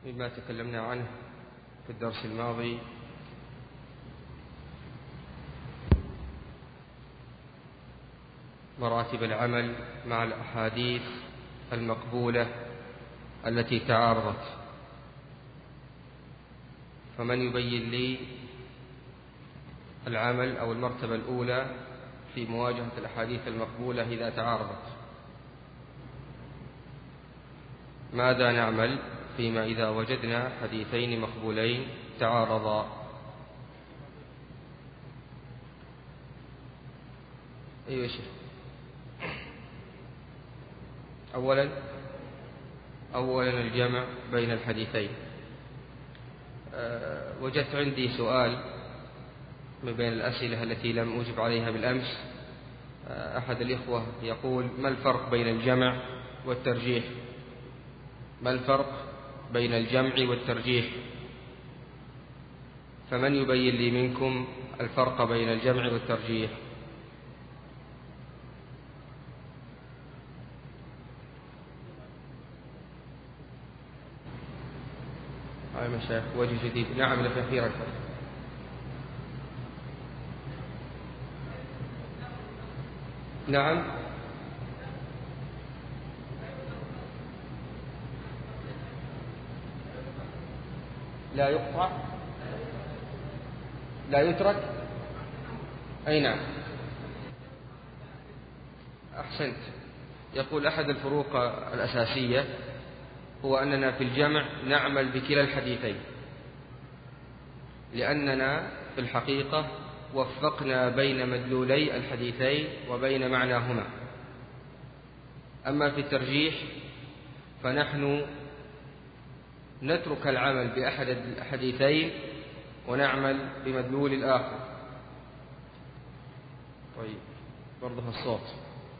مما تكلمنا عنه في الدرس الماضي مراتب العمل مع الأحاديث المقبولة التي تعارضت. فمن يبين لي العمل أو المرتبة الأولى في مواجهة الأحاديث المقبولة إذا تعارضت؟ ماذا نعمل فيما إذا وجدنا حديثين مقبولين تعارضا؟ أيوة شيخ. أولا الجمع بين الحديثين. وجدت عندي سؤال من بين الأسئلة التي لم أجب عليها بالأمس. أحد الإخوة يقول: ما الفرق بين الجمع والترجيح؟ ما الفرق بين الجمع والترجيح؟ فمن يبين لي منكم الفرق بين الجمع والترجيح؟ هاي مشايخ وجه جديد. نعم لك أخيرا. نعم لا يقطع لا يترك. أي نعم أحسنت. يقول: أحد الفروق الأساسية هو أننا في الجمع نعمل بكلا الحديثين، لأننا في الحقيقة وفقنا بين مدلولي الحديثين وبين معناهما. أما في الترجيح فنحن نترك العمل بأحد الحديثين ونعمل بمدلول الآخر. طيب برضه الصوت.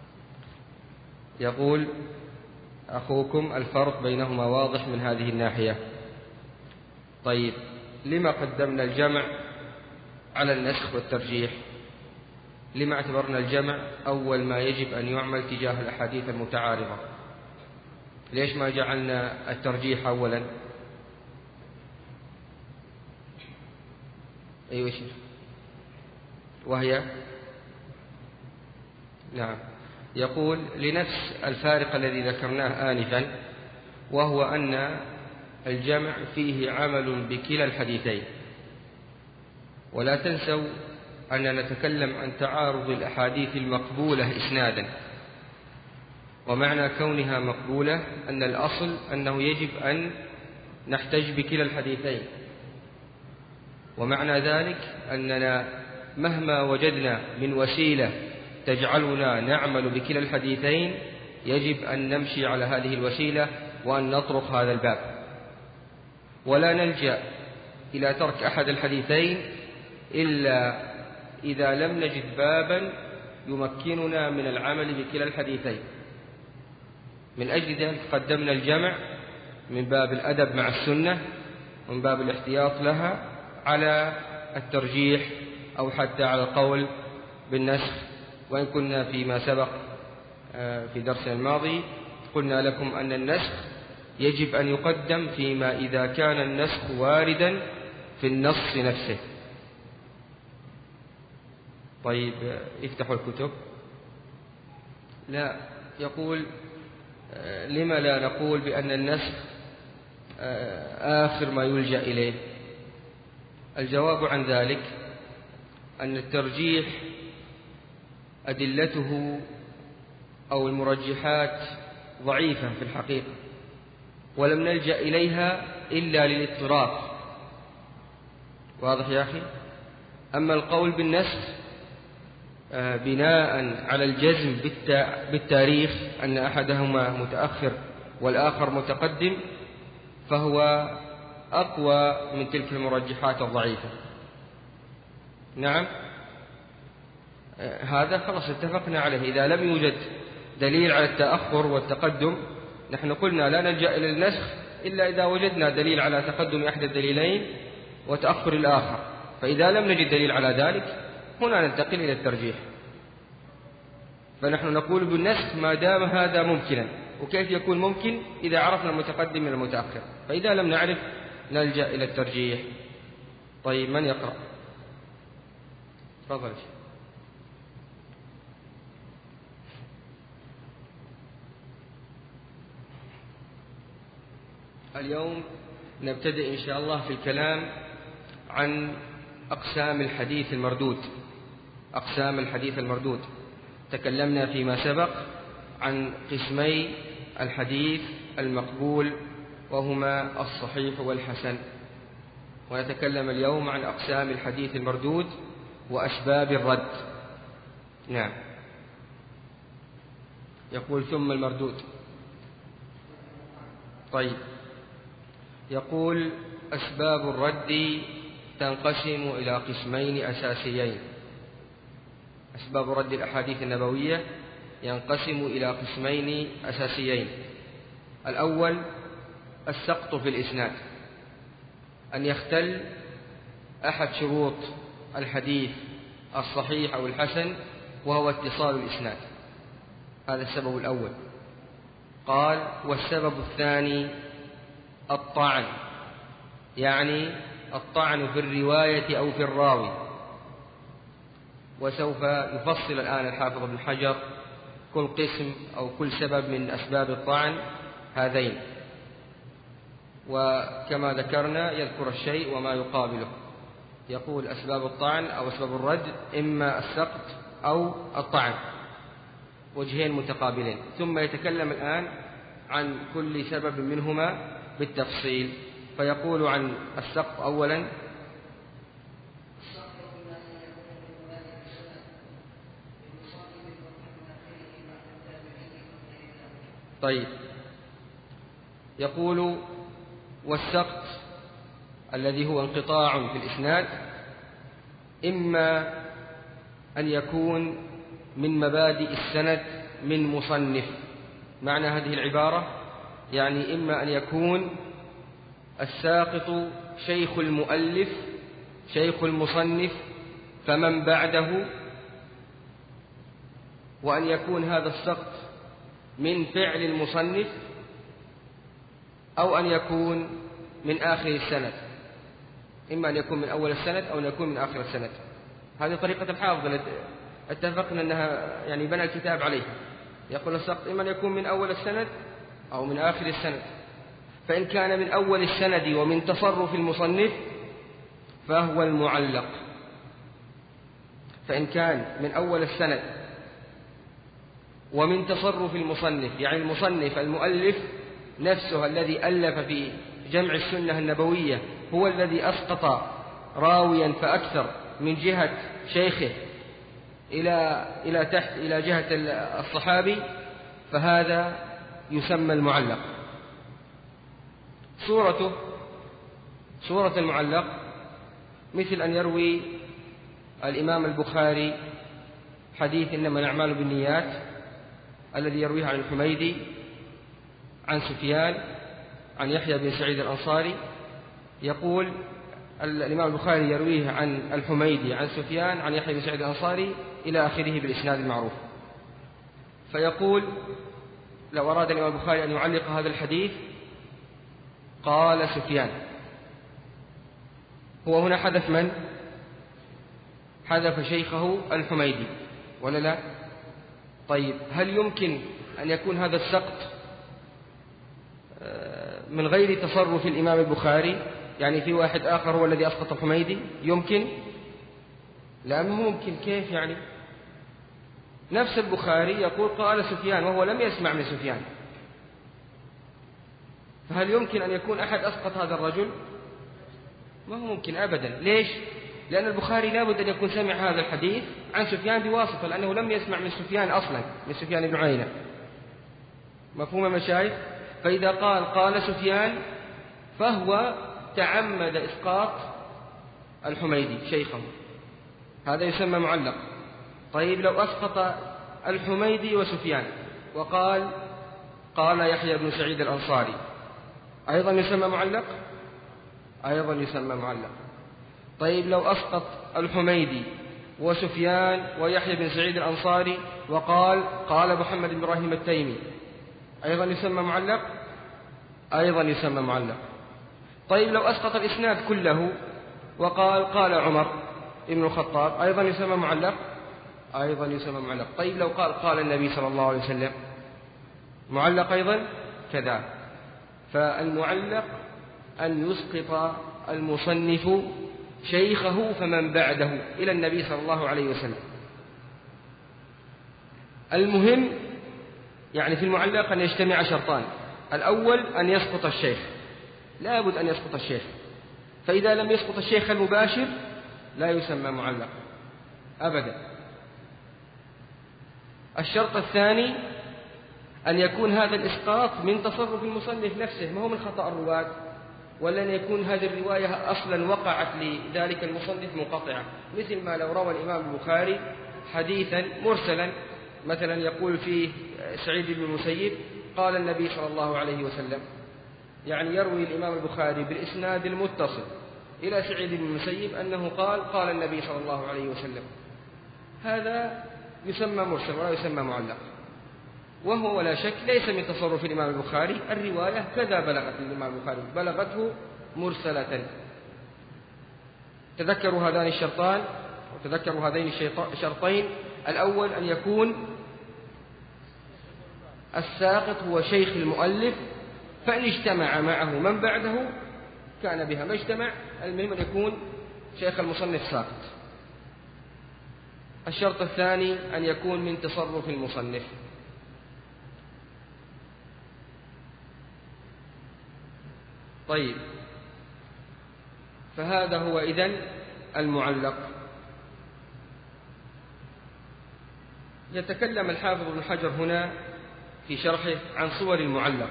يقول أخوكم: الفرق بينهما واضح من هذه الناحية. طيب لما قدمنا الجمع على النسخ والترجيح؟ لما اعتبرنا الجمع أول ما يجب أن يعمل تجاه الأحاديث المتعارضة؟ ليش ما جعلنا الترجيح أولا؟ أيوة شيخ. وهي نعم. يقول: لنفس الفارق الذي ذكرناه آنفا، وهو أن الجمع فيه عمل بكلا الحديثين. ولا تنسوا أن نتكلم عن تعارض الأحاديث المقبولة إسنادا، ومعنى كونها مقبولة أن الأصل أنه يجب أن نحتج بكلا الحديثين، ومعنى ذلك أننا مهما وجدنا من وسيلة تجعلنا نعمل بكلا الحديثين يجب أن نمشي على هذه الوسيلة وأن نطرق هذا الباب، ولا نلجأ إلى ترك أحد الحديثين إلا إذا لم نجد بابا يمكننا من العمل بكلا الحديثين. من أجل ذلك قدمنا الجمع من باب الأدب مع السنة ومن باب الاحتياط لها على الترجيح أو حتى على القول بالنسخ. وإن كنا فيما سبق في درسنا الماضي قلنا لكم أن النسخ يجب أن يقدم فيما إذا كان النسخ واردا في النص نفسه. طيب افتحوا الكتب. لا، يقول: لما لا نقول بأن النسخ آخر ما يلجأ إليه؟ الجواب عن ذلك أن الترجيح أدلته أو المرجحات ضعيفة في الحقيقة، ولم نلجأ إليها إلا للاضطرار. واضح يا أخي؟ أما القول بالنسخ بناء على الجزم بالتاريخ أن أحدهما متأخر والآخر متقدم فهو أقوى من تلك المرجحات الضعيفة. نعم هذا خلاص اتفقنا عليه. إذا لم يوجد دليل على التأخر والتقدم نحن قلنا لا نلجأ إلى النسخ إلا إذا وجدنا دليل على تقدم أحد الدليلين وتأخر الآخر. فإذا لم نجد دليل على ذلك هنا ننتقل إلى الترجيح. فنحن نقول بالنسخ ما دام هذا ممكنا، وكيف يكون ممكن إذا عرفنا المتقدم من المتأخر، فإذا لم نعرف نلجأ إلى الترجيح. طيب من يقرأ؟ تفضل. اليوم نبتدئ إن شاء الله في الكلام عن أقسام الحديث المردود. أقسام الحديث المردود، تكلمنا فيما سبق عن قسمي الحديث المقبول وهما الصحيح والحسن، ونتكلم اليوم عن أقسام الحديث المردود وأسباب الرد. نعم. يقول ثم المردود. طيب، يقول أسباب الرد تنقسم إلى قسمين أساسيين. أسباب رد الأحاديث النبوية ينقسم إلى قسمين أساسيين. الأول السقط في الإسناد، أن يختل أحد شروط الحديث الصحيح أو الحسن وهو اتصال الإسناد، هذا السبب الأول. قال والسبب الثاني الطعن، يعني الطعن في الرواية أو في الراوي، وسوف يفصل الآن الحافظ ابن حجر كل قسم أو كل سبب من أسباب الطعن هذين، وكما ذكرنا يذكر الشيء وما يقابله. يقول أسباب الطعن أو أسباب الرد إما السقط أو الطعن، وجهين متقابلين، ثم يتكلم الآن عن كل سبب منهما بالتفصيل. فيقول عن السقط أولا: طيب، يقول والسقط الذي هو انقطاع في الإسناد إما أن يكون من مبادئ السند من مصنف. معنى هذه العبارة يعني إما أن يكون الساقط شيخ المؤلف شيخ المصنف فمن بعده، وأن يكون هذا السقط من فعل المصنف، أو أن يكون من آخر السند. إما أن يكون من أول السند أو أن يكون من آخر السند. هذه طريقة الحافظ اتفقنا أنها يعني بنى الكتاب عليها. يقول السقط إما أن يكون من أول السند أو من آخر السند. فإن كان من أول السند ومن تصرف المصنف فهو المعلق. فإن كان من أول السند ومن تصرف المصنف، يعني المصنف المؤلف نفسه الذي ألف في جمع السنة النبوية هو الذي أسقط راويا فأكثر من جهة شيخه إلى تحت إلى جهة الصحابي، فهذا يسمى المعلق. صورة المعلق مثل أن يروي الإمام البخاري حديث إنما الأعمال بالنيات الذي يرويه عن الحميدي عن سفيان عن يحيى بن سعيد الأنصاري. يقول الإمام البخاري يرويه عن الحميدي عن سفيان عن يحيى بن سعيد الأنصاري إلى آخره بالإسناد المعروف. فيقول لو أراد الإمام البخاري أن يعلق هذا الحديث قال سفيان، هو هنا حذف من؟ حذف شيخه الحميدي ولا لا؟ طيب، هل يمكن أن يكون هذا السقط من غير تصرف الإمام البخاري؟ يعني في واحد آخر هو الذي أسقط الحميدي؟ يمكن؟ لا، ما هو ممكن. كيف يعني؟ نفس البخاري يقول قال سفيان وهو لم يسمع من سفيان، فهل يمكن أن يكون أحد أسقط هذا الرجل؟ ما هو ممكن أبدا. ليش؟ لأن البخاري لابد أن يكون سمع هذا الحديث عن سفيان بواسطة، لأنه لم يسمع من سفيان أصلا، من سفيان بن عيينة. مفهوم المشايخ؟ فإذا قال سفيان فهو تعمد إسقاط الحميدي شيخه، هذا يسمى معلق. طيب، لو أسقط الحميدي وسفيان وقال يحيى بن سعيد الأنصاري أيضا يسمى معلق؟ أيضا يسمى معلق. طيب، لو أسقط الحميدي وسفيان ويحيى بن سعيد الأنصاري وقال محمد بن إبراهيم التيمي أيضا يسمى معلق، أيضا يسمى معلق. طيب لو أسقط الإسناد كله وقال قال عمر ابن الخطاب، أيضا يسمى معلق، أيضا يسمى معلق. طيب لو قال قال النبي صلى الله عليه وسلم، معلق أيضا كذا. فالمعلق أن يسقط المصنف شيخه فمن بعده إلى النبي صلى الله عليه وسلم. المهم يعني في المعلق أن يجتمع شرطان: الأول أن يسقط الشيخ، لا بد أن يسقط الشيخ، فإذا لم يسقط الشيخ المباشر لا يسمى معلق أبدا. الشرط الثاني أن يكون هذا الإسقاط من تصرف المصنف نفسه، ما هو من خطأ الرواة، ولا أن يكون هذه الرواية أصلا وقعت لذلك المصنف منقطعة، مثل ما لو روى الإمام البخاري حديثا مرسلا مثلا يقول فيه سعيد بن المسيب قال النبي صلى الله عليه وسلم، يعني يروي الإمام البخاري بالإسناد المتصل إلى سعيد بن المسيب أنه قال النبي صلى الله عليه وسلم، هذا يسمى مرسل ولا يسمى معلق، وهو ولا شك ليس من تصرف الإمام البخاري، الرواية كذا بلغت الإمام البخاري، بلغته مرسلة. تذكروا هذان الشرطان وتذكروا هذين الشرطين: الأول أن يكون الساقط هو شيخ المؤلف، فإن اجتمع معه من بعده كان بها، ما اجتمع المهم أن يكون شيخ المصنف ساقط. الشرط الثاني أن يكون من تصرف المصنف. طيب، فهذا هو إذن المعلق. يتكلم الحافظ ابن حجر هنا في شرحه عن صور المعلق،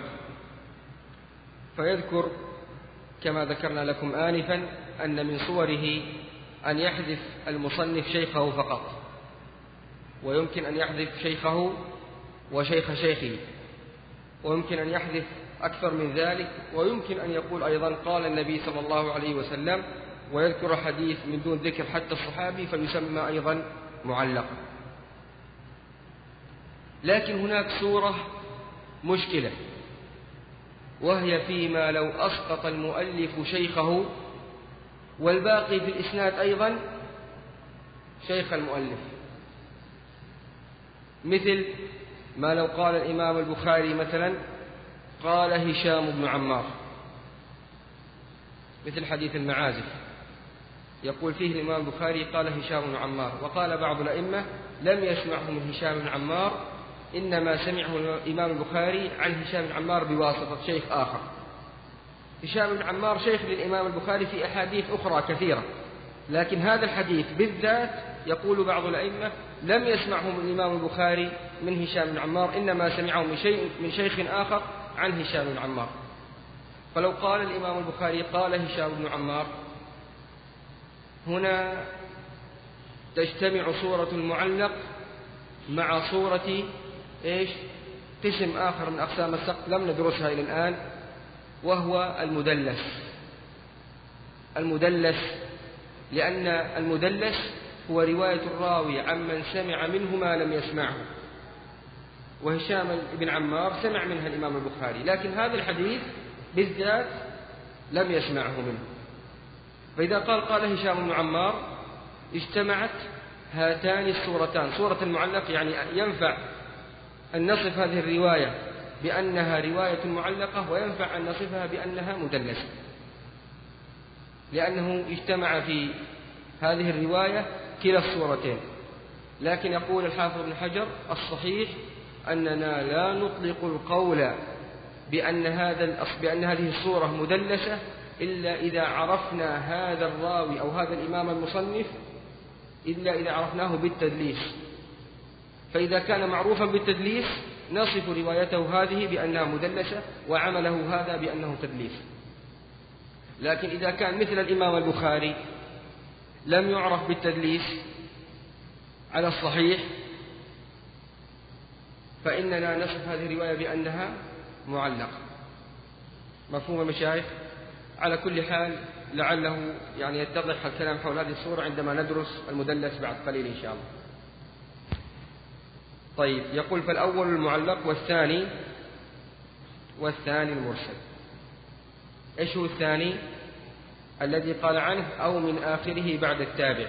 فيذكر كما ذكرنا لكم آنفا أن من صوره أن يحذف المصنف شيخه فقط، ويمكن أن يحذف شيخه وشيخ شيخه، ويمكن أن يحذف أكثر من ذلك، ويمكن أن يقول أيضا قال النبي صلى الله عليه وسلم، ويذكر حديث من دون ذكر حتى الصحابي فيسمى أيضا معلقا. لكن هناك صورة مشكلة، وهي فيما لو أسقط المؤلف شيخه والباقي في الإسناد أيضا شيخ المؤلف، مثل ما لو قال الإمام البخاري مثلا قال هشام بن عمار، مثل حديث المعازف، يقول فيه الإمام البخاري قال هشام بن عمار، وقال بعض الأئمة لم يسمعه من هشام بن عمار، إنما سمعه الإمام البخاري عن هشام بن عمار بواسطة شيخ آخر. هشام بن عمار شيخ للإمام البخاري في أحاديث أخرى كثيرة، لكن هذا الحديث بالذات يقول بعض الأئمة لم يسمعه من الإمام البخاري من هشام بن عمار، إنما سمعه من شيخ آخر عن هشام بن عمار. فلو قال الإمام البخاري قال هشام بن عمار، هنا تجتمع صورة المعلق مع صورة قسم آخر من أقسام السقط لم ندرسها إلى الآن، وهو المدلس، لأن المدلس هو رواية الراوي عمن سمع منه ما لم يسمعه، وهشام بن عمار سمع منها الإمام البخاري، لكن هذا الحديث بالذات لم يسمعه منه. فإذا قال هشام بن عمار اجتمعت هاتان الصورتان، صورة المعلق، يعني ينفع أن نصف هذه الرواية بأنها رواية معلقة، وينفع أن نصفها بأنها مدلسة، لأنه اجتمع في هذه الرواية كلا الصورتين. لكن يقول الحافظ ابن حجر الصحيح أننا لا نطلق القول بأن هذه الصورة مدلسة إلا إذا عرفنا هذا الراوي أو هذا الإمام المصنف، إلا إذا عرفناه بالتدليس. فإذا كان معروفا بالتدليس نصف روايته هذه بأنها مدلسة، وعمله هذا بأنه تدليس. لكن إذا كان مثل الإمام البخاري لم يعرف بالتدليس على الصحيح، فإننا نصف هذه الرواية بأنها معلقة. مفهوم يا مشايخ؟ على كل حال لعله يعني يتضح الكلام حول هذه الصورة عندما ندرس المدلس بعد قليل إن شاء الله. طيب، يقول فالأول المعلق، والثاني والثاني المرسل. إيش هو الثاني الذي قال عنه أو من آخره بعد التابع؟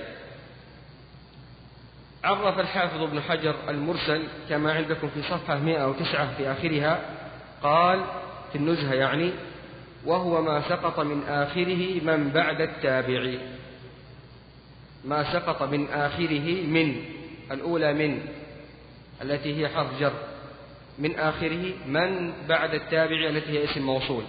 عرف الحافظ ابن حجر المرسل كما عندكم في صفحة 109 في آخرها، قال في النزهة يعني: وهو ما سقط من آخره من بعد التابع. ما سقط من آخره، من الأولى من التي هي حرف جر، من آخره من بعد التابع التي هي اسم موصول.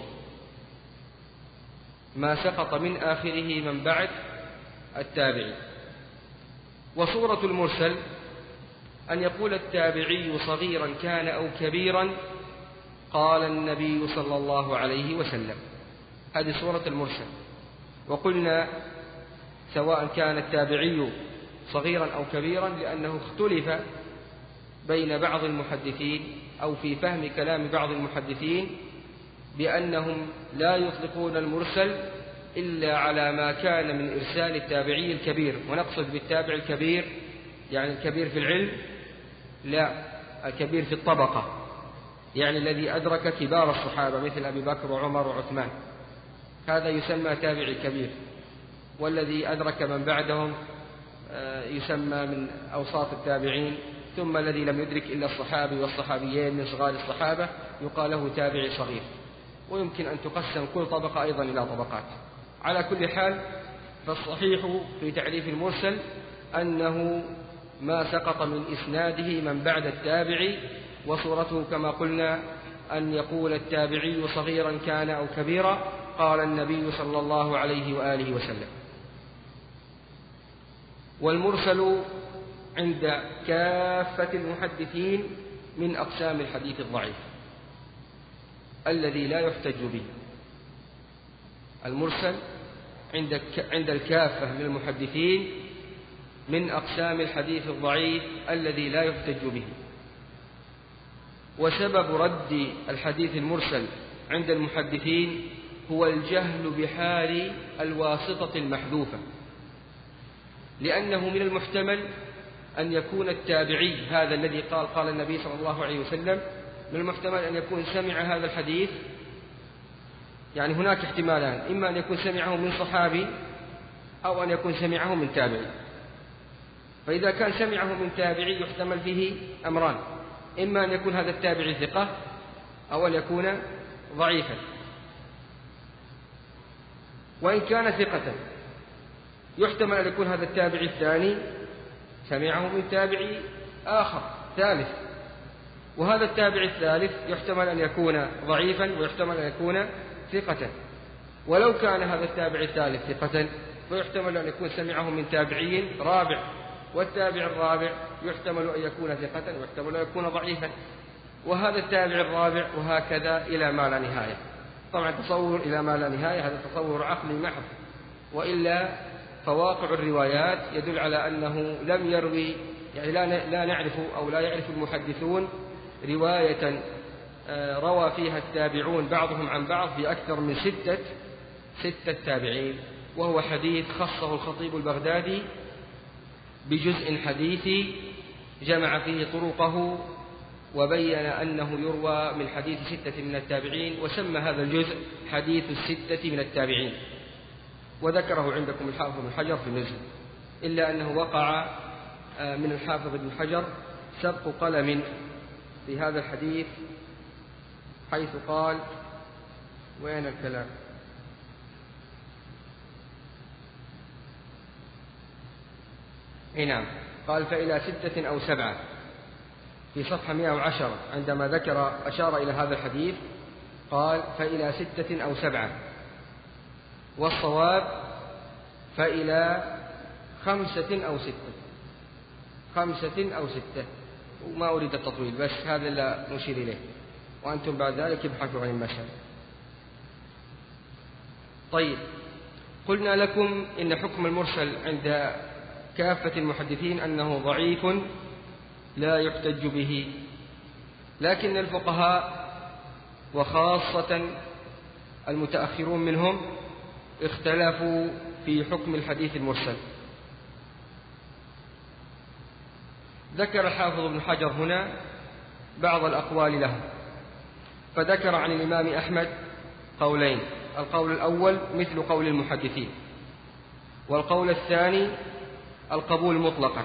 ما سقط من آخره من بعد التابع. وصورة المرسل أن يقول التابعي صغيرا كان أو كبيرا قال النبي صلى الله عليه وسلم. هذه صورة المرسل. وقلنا سواء كان التابعي صغيرا أو كبيرا لأنه اختلف بين بعض المحدثين أو في فهم كلام بعض المحدثين بأنهم لا يطلقون المرسل إلا على ما كان من إرسال التابعي الكبير. ونقصد بالتابع الكبير يعني الكبير في العلم، لا، الكبير في الطبقة، يعني الذي أدرك كبار الصحابة مثل أبي بكر وعمر وعثمان، هذا يسمى تابعي كبير. والذي أدرك من بعدهم يسمى من أوساط التابعين. ثم الذي لم يدرك إلا الصحابي والصحابيين من صغار الصحابة يقال له تابعي صغير. ويمكن أن تقسم كل طبقة أيضا إلى طبقات. على كل حال، فالصحيح في تعريف المرسل أنه ما سقط من إسناده من بعد التابع. وصورته كما قلنا أن يقول التابعي صغيرا كان أو كبيرا قال النبي صلى الله عليه وآله وسلم. والمرسل عند كافة المحدثين من أقسام الحديث الضعيف الذي لا يحتج به. المرسل عند الكافة من المحدثين من أقسام الحديث الضعيف الذي لا يحتج به. وسبب رد الحديث المرسل عند المحدثين هو الجهل بحال الواسطة المحذوفة، لأنه من المحتمل أن يكون التابعي هذا الذي قال النبي صلى الله عليه وسلم، من المحتمل أن يكون سمع هذا الحديث، يعني هناك احتمالان: إما أن يكون سمعه من صحابي أو أن يكون سمعه من تابعي. فإذا كان سمعه من تابعي يحتمل فيه أمران: إما أن يكون هذا التابعي ثقة أو أن يكون ضعيفا. وإن كان ثقة يحتمل أن يكون هذا التابعي الثاني سمعه من تابعي آخر ثالث، وهذا التابعي الثالث يحتمل أن يكون ضعيفا ويحتمل أن يكون ثقة. ولو كان هذا التابعي الثالث ثقة فيحتمل أن يكون سمعه من تابعي رابع، والتابع الرابع يحتمل أن يكون ثقة ويحتمل أن يكون ضعيفا، وهذا التابع الرابع، وهكذا إلى ما لا نهاية. طبعا تصور إلى ما لا نهاية هذا تصور عقلي محض، وإلا فواقع الروايات يدل على أنه لم يروي، يعني لا نعرف أو لا يعرف المحدثون رواية روى فيها التابعون بعضهم عن بعض في أكثر من ستة تابعين. وهو حديث خصه الخطيب البغدادي بجزء حديثي جمع فيه طرقه وبين أنه يروى من حديث 6 من التابعين، وسمى هذا الجزء حديث 6 من التابعين، وذكره عندكم الحافظ ابن حجر في النزهة. إلا أنه وقع من الحافظ ابن حجر سبق قلم في هذا الحديث، حيث قال: وين الكلام؟ نعم، قال: فإلى 6 أو 7 في صفحة 110 عندما أشار إلى هذا الحديث قال: فإلى 6 أو 7، والصواب فإلى 5 أو 6، 5 أو 6. وما أريد التطويل، بس هذا اللي نشير إليه، وأنتم بعد ذلك ابحثوا عن المسألة. طيب، قلنا لكم إن حكم المرسل عند كافة المحدثين أنه ضعيف لا يحتج به، لكن الفقهاء وخاصة المتأخرون منهم اختلفوا في حكم الحديث المرسل. ذكر الحافظ ابن حجر هنا بعض الأقوال له، فذكر عن الإمام أحمد قولين: القول الأول مثل قول المحدثين، والقول الثاني القبول مطلقا.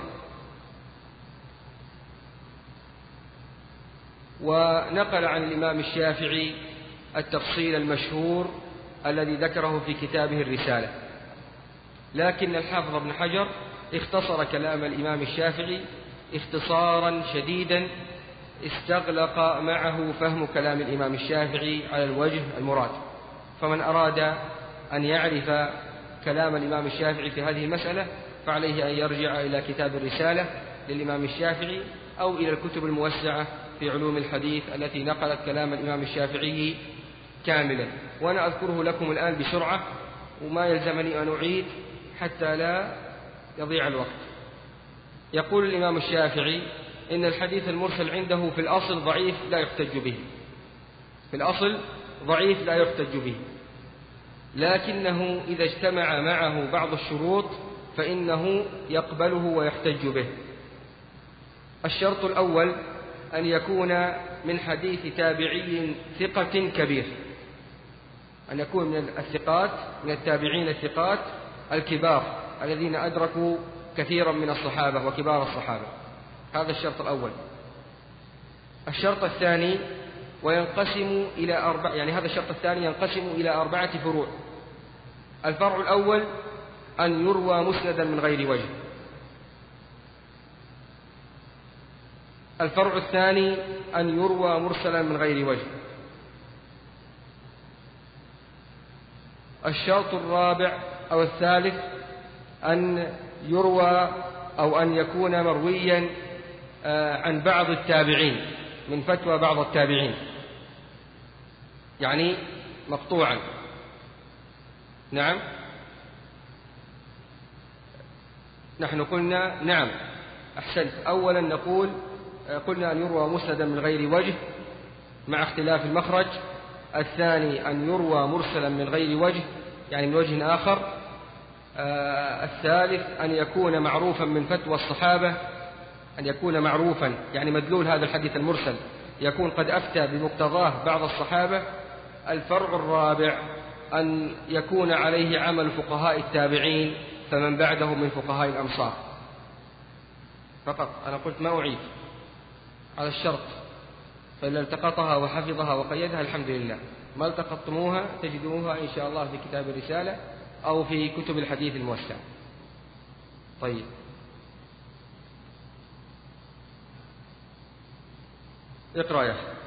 ونقل عن الإمام الشافعي التفصيل المشهور الذي ذكره في كتابه الرسالة، لكن الحافظ ابن حجر اختصر كلام الإمام الشافعي اختصارا شديدا استغلق معه فهم كلام الإمام الشافعي على الوجه المراد. فمن أراد أن يعرف كلام الإمام الشافعي في هذه المسألة فعليه أن يرجع إلى كتاب الرسالة للإمام الشافعي أو إلى الكتب الموسعة في علوم الحديث التي نقلت كلام الإمام الشافعي كاملا. وأنا أذكره لكم الآن بسرعة وما يلزمني أن أعيد حتى لا يضيع الوقت. يقول الإمام الشافعي إن الحديث المرسل عنده في الأصل ضعيف لا يحتج به، في الأصل ضعيف لا يحتج به، لكنه إذا اجتمع معه بعض الشروط فإنه يقبله ويحتج به. الشرط الأول أن يكون من حديث تابعي ثقة كبير، أن يكون من الثقات، من التابعين الثقات الكبار الذين أدركوا كثيرا من الصحابة وكبار الصحابة. هذا الشرط الأول. الشرط الثاني وينقسم إلى يعني هذا الشرط الثاني ينقسم إلى 4 فروع. الفرع الأول أن يروى مسندا من غير وجه. الفرع الثاني أن يروى مرسلا من غير وجه. الشرط الرابع أو الثالث أن يروى أو أن يكون مرويا عن بعض التابعين من فتوى بعض التابعين، يعني مقطوعا. نعم، نحن قلنا نعم أحسنت. أولا نقول قلنا أن يروى مسندا من غير وجه مع اختلاف المخرج. الثاني أن يروى مرسلا من غير وجه يعني من وجه آخر. الثالث أن يكون معروفا من فتوى الصحابة، أن يكون معروفا يعني مدلول هذا الحديث المرسل يكون قد أفتى بمقتضاه بعض الصحابة. الفرع الرابع أن يكون عليه عمل فقهاء التابعين فمن بعدهم من فقهاء الأمصار. فقط أنا قلت ما أعيد على الشرط، فإذا التقطها وحفظها وقيدها الحمد لله. ما التقطتموها تجدوها إن شاء الله في كتاب الرسالة أو في كتب الحديث الموسع. طيب، اقرأ يا أخي.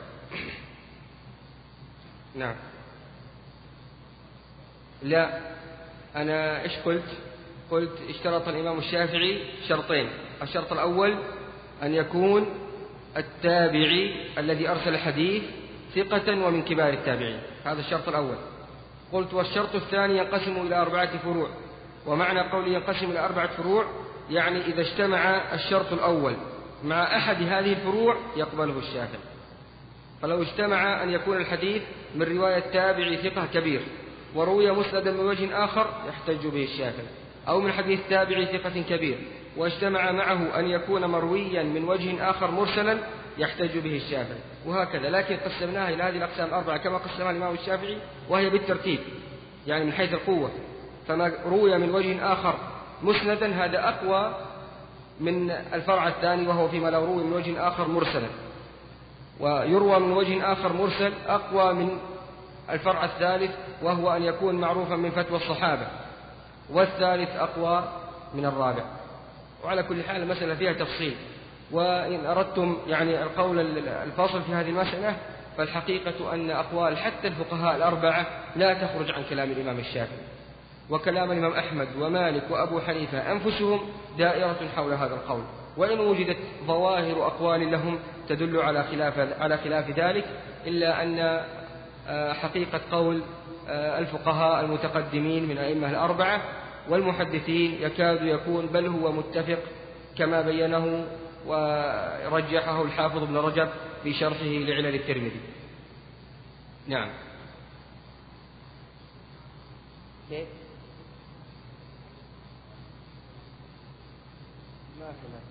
نعم، لا، أنا إيش قلت اشترط الإمام الشافعي شرطين. الشرط الأول أن يكون التابعي الذي أرسل الحديث ثقة ومن كبار التابعين، هذا الشرط الأول. قلت والشرط الثاني ينقسم إلى 4 فروع. ومعنى قولي ينقسم إلى 4 فروع يعني إذا اجتمع الشرط الأول مع أحد هذه الفروع يقبله الشافعي. فلو اجتمع أن يكون الحديث من رواية تابعي ثقة كبير وروي مسندا من وجه آخر يحتج به الشافعي، أو من حديث تابعي ثقة كبير واجتمع معه أن يكون مرويا من وجه آخر مرسلا يحتج به الشافعي، وهكذا. لكن قسمناها إلى هذه الأقسام 4 كما قسمها الإمام الشافعي، وهي بالترتيب يعني من حيث القوة. فما روي من وجه آخر مسندا هذا أقوى من الفرع الثاني، وهو فيما لو روي من وجه آخر مرسلا. ويروى من وجه آخر مرسل أقوى من الفرع الثالث، وهو أن يكون معروفا من فتوى الصحابة. والثالث أقوى من الرابع. وعلى كل حال المسألة فيها تفصيل، وإن أردتم يعني القول الفاصل في هذه المسألة فالحقيقة أن أقوال حتى الفقهاء ال4 لا تخرج عن كلام الإمام الشافعي، وكلام الإمام أحمد ومالك وأبو حنيفة أنفسهم دائرة حول هذا القول، وإن وجدت ظواهر أقوال لهم تدل على خلاف ذلك، إلا أن حقيقة قول الفقهاء المتقدمين من أئمة ال4 والمحدثين يكاد يكون بل هو متفق كما بينه ورجحه الحافظ ابن رجب في شرحه لعلل الترمذي. نعم. ما في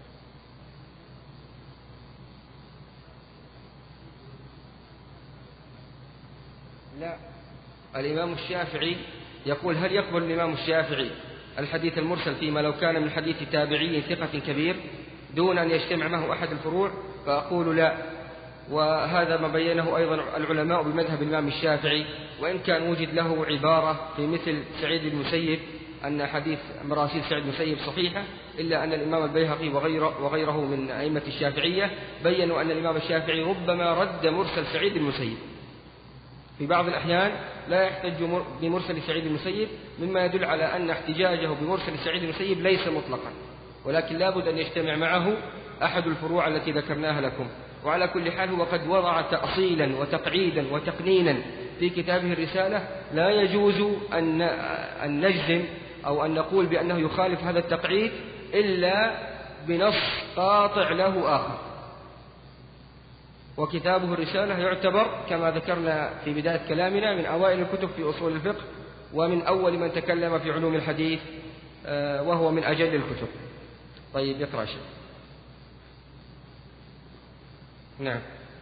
لا، الإمام الشافعي يقول: هل يقبل الإمام الشافعي الحديث المرسل فيما لو كان من حديث تابعي ثقة كبير دون أن يجتمع معه أحد الفروع؟ فأقول لا. وهذا ما بينه أيضا العلماء بمذهب الإمام الشافعي، وإن كان وجد له عبارة في مثل سعيد المسيب أن حديث مراسيل سعيد المسيب صحيحة، إلا أن الإمام البيهقي وغيره من أئمة الشافعية بيّنوا أن الإمام الشافعي ربما رد مرسل سعيد المسيب في بعض الأحيان، لا يحتج بمرسل سعيد المسيب، مما يدل على أن احتجاجه بمرسل سعيد المسيب ليس مطلقا، ولكن لابد أن يجتمع معه أحد الفروع التي ذكرناها لكم. وعلى كل حال هو قد وضع تأصيلا وتقعيدا وتقنينا في كتابه الرسالة لا يجوز أن نجزم أو أن نقول بأنه يخالف هذا التقعيد إلا بنص قاطع له آخر. وكتابه الرسالة يعتبر كما ذكرنا في بداية كلامنا من أوائل الكتب في أصول الفقه، ومن أول من تكلم في علوم الحديث، وهو من أجل الكتب. طيب، يقرأ شيء. نعم.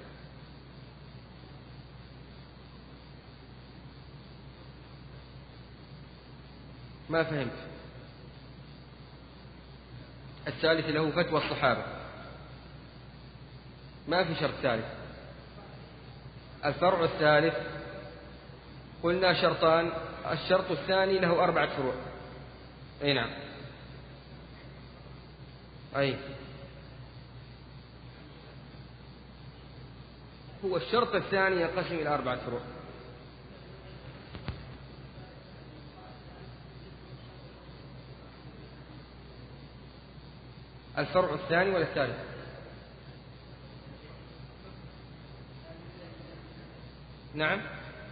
ما فهمت. الثالث له فتوى الصحابة، ما في شرط ثالث. الفرع الثالث قلنا شرطان، الشرط الثاني له 4 فروع. أي نعم. أي هو الشرط الثاني ينقسم إلى 4 فروع. الفرع الثاني ولا الثالث؟ نعم.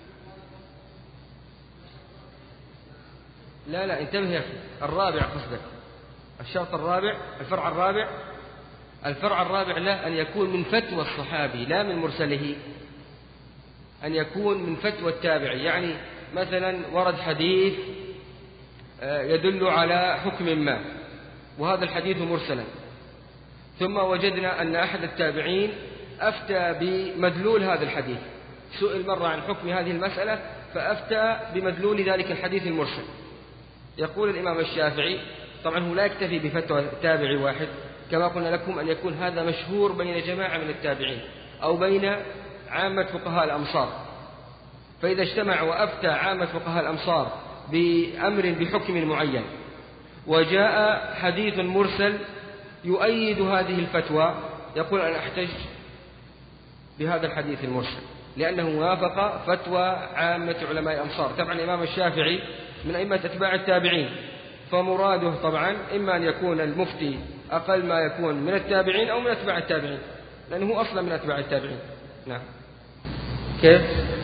لا انتبه يا أخي، الرابع قصدك، الشرط الرابع، الفرع الرابع. الفرع الرابع لا، أن يكون من فتوى الصحابي لا من مرسله، أن يكون من فتوى التابعي. يعني مثلا ورد حديث يدل على حكم ما، وهذا الحديث مرسلا، ثم وجدنا أن أحد التابعين أفتى بمدلول هذا الحديث، سئل مرة عن حكم هذه المسألة فأفتى بمدلول ذلك الحديث المرسل. يقول الإمام الشافعي، طبعا هو لا يكتفي بفتوى تابعي واحد، كما قلنا لكم أن يكون هذا مشهور بين جماعة من التابعين أو بين عامة فقهاء الأمصار. فإذا اجتمع وأفتى عامة فقهاء الأمصار بأمر بحكم معين، وجاء حديث مرسل يؤيد هذه الفتوى، يقول أنا أحتج بهذا الحديث المرسل لأنه وافق فتوى عامة علماء الأمصار. طبعا الإمام الشافعي من أئمة أتباع التابعين، فمراده طبعا إما أن يكون المفتي أقل ما يكون من التابعين أو من أتباع التابعين، لأنه أصلا من أتباع التابعين. نعم. كيف؟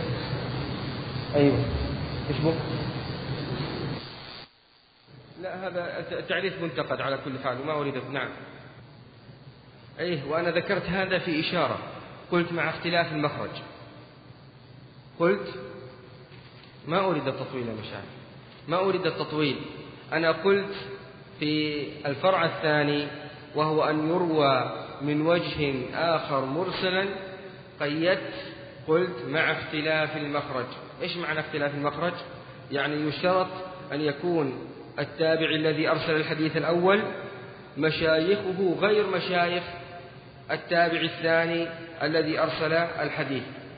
أيوه. إيش بو؟ لا، هذا التعريف منتقد على كل حال وما أريد. نعم. أيه، وأنا ذكرت هذا في إشارة، قلت مع اختلاف المخرج، قلت ما أريد التطويل يا مشايخ، ما أريد التطويل. أنا قلت في الفرع الثاني وهو أن يروى من وجه آخر مرسلا، قيدت قلت مع اختلاف المخرج. إيش معنى اختلاف المخرج؟ يعني يشترط أن يكون التابع الذي أرسل الحديث الأول مشايخه غير مشايخ التابع الثاني الذي أرسل الحديث،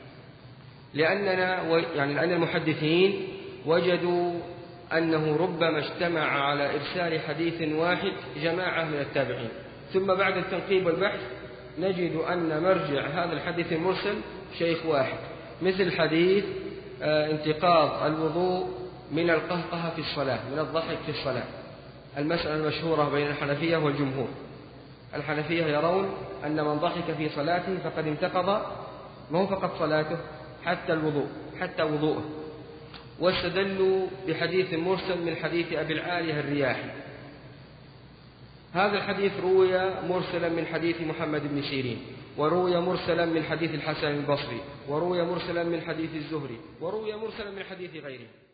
لأن المحدثين وجدوا أنه ربما اجتمع على إرسال حديث واحد جماعة من التابعين، ثم بعد التنقيب والبحث نجد أن مرجع هذا الحديث المرسل شيخ واحد، مثل حديث انتقاض الوضوء من القهقه في الصلاة، من الضحك في الصلاة، المسألة المشهورة بين الحنفية والجمهور. الحنفية يرون أن من ضحك في صلاته فقد انتقض ما هو فقط صلاته، حتى وضوءه، واستدلوا بحديث مرسل من حديث أبي العالية الرياحي. هذا الحديث روي مرسلا من حديث محمد بن سيرين، وروي مرسلا من حديث الحسن البصري، وروي مرسلا من حديث الزهري، وروي مرسلا من حديث غيره.